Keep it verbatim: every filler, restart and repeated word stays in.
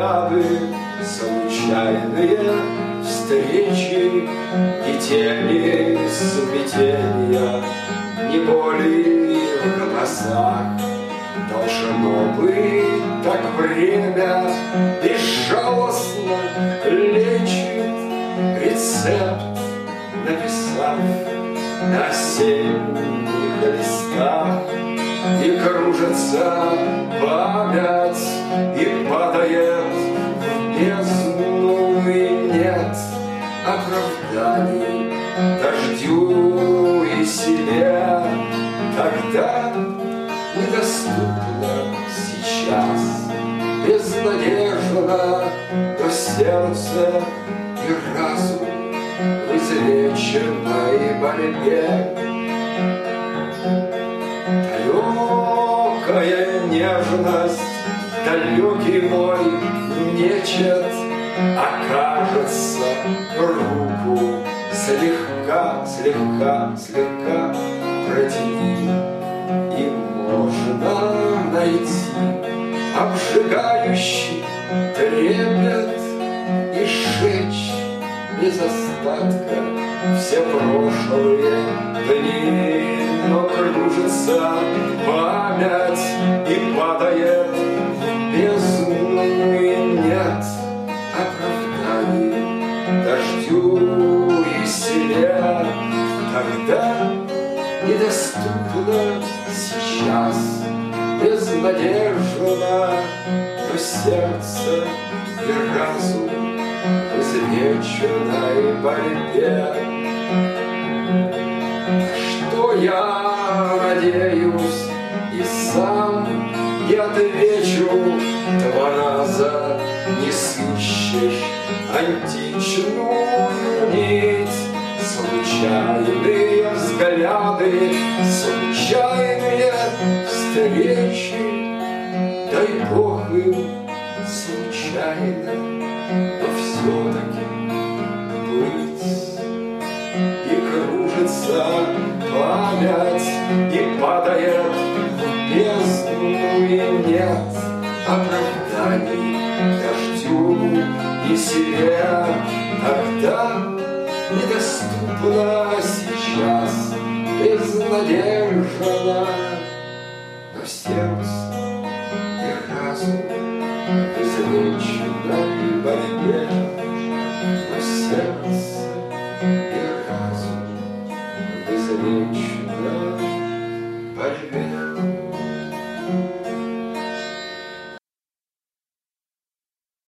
взгляды, случайные встречи, ни тени смятения, ни боли в глазах. Должно быть, так время безжалостно лечит, рецепт написав на осенних листах. И кружится память, и падает в бездну, и нет оправданий дождю и себе. Тогда недоступно сейчас, безнадежно, то сердце и разум в излеченной борьбе. Далекая нежность, далекий мой нечет, окажется руку слегка, слегка, слегка протяни, и можно найти обжигающий трепет и сжечь без остатка все прошлые дни. Но кружится память и падает в бездну, и нет оправданий дождю и себе. Тогда недоступно сейчас, безнадежно, но сердце и разум в излеченной борьбе. Что я надеюсь и сам не отвечу, два раза не сыщешь античную нить. Случайные взгляды, случайные встречи, дай Бог им случайно, но все-таки быть. И кружится память, и падает в бездну, и нет оправданий дождю и себе. Тогда недоступно сейчас, безнадежно, но сердце и разум в излеченной борьбе. Но сердце и разум в излеченной